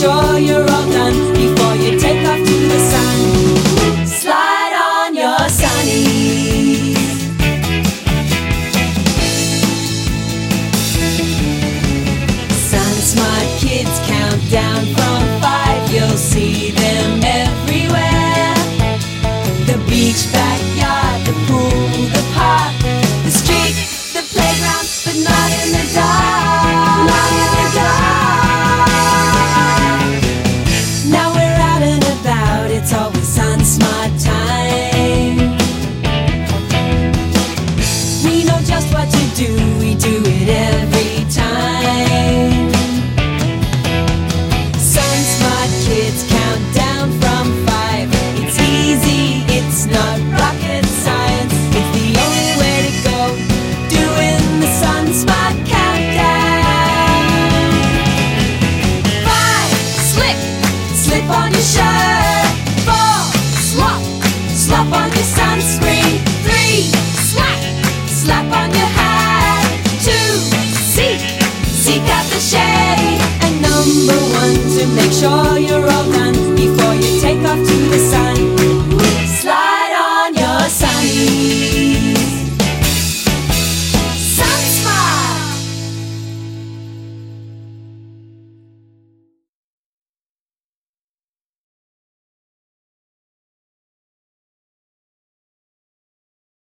sure you're all done before you take off to the sun. Slide on your sunnies. Sun Smart Kids count down from 5. You'll see them everywhere. The beach, backyard, the pool, the park, the street, the playground, but not in the dark. Not in the dark. Now we're out and about, it's always Sun Smart time. We know just what to do, we do it every time. Sun Smart Kids count down from 5. It's easy, it's not rocket science. It's the only way to go, doing the Sun Smart countdown. 5, slip, slip on your shirt. 4, slop, slop on your sunscreen. 3, slap, slap on your hat. 2, seek, seek out the shade. And number 1, to make sure you're all done before you take off to the sun.